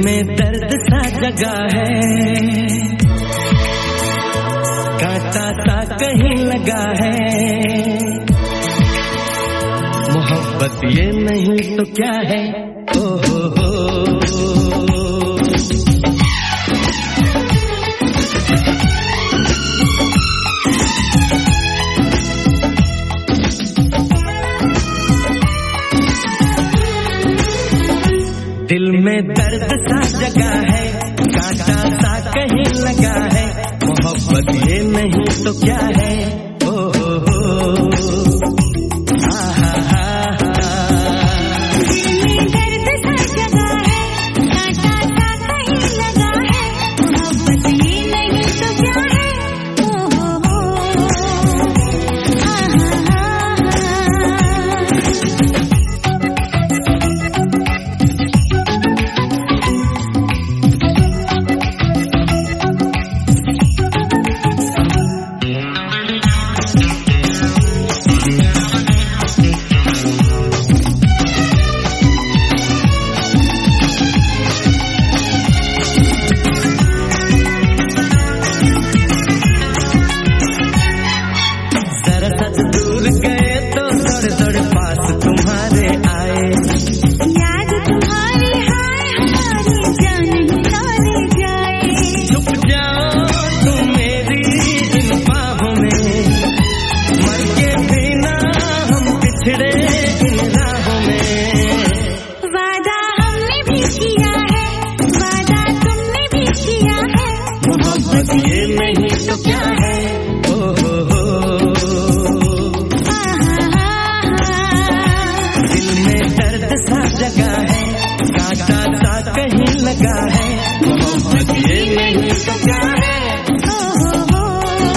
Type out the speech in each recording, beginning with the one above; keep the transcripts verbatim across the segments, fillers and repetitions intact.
में दर्द सा जगा है, कांटा सा कहीं लगा है। मोहब्बत ये नहीं तो क्या है, ओ हो हो। दिल में दर्द सा जगा है, कांटा सा कहीं लगा है। मोहब्बत ये नहीं तो क्या है, ओ हो हो। आहा हा हा। दिल में दर्द सा जगा है, कांटा सा कहीं लगा है। मोहब्बत ये नहीं तो क्या है, ओ हो हो। आहा हा दूर गए तो दौड़ दौड़ पास तुम्हारे आए। याद तुम्हारी हाय हमारी जान निकाले जाए। छुप जाओ तुम मेरी इन बाहों में, मर के बिना हम बिछड़े इन राहों में। वादा हमने भी किया है, वादा तुमने भी किया है। मोहब्बत ये नहीं तो क्या है, ओ हो हो। जगा है, कांटा सा कहीं लगा है। मोहब्बत ये नहीं तो क्या है, ओ हो हो।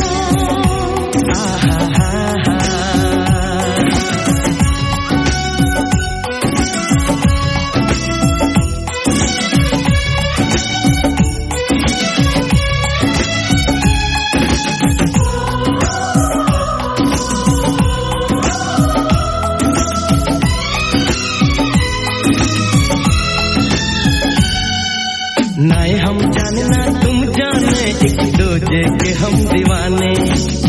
आहा हा हा। ना हम जाने ना तुम जाने, एक दूजे के हम दीवाने।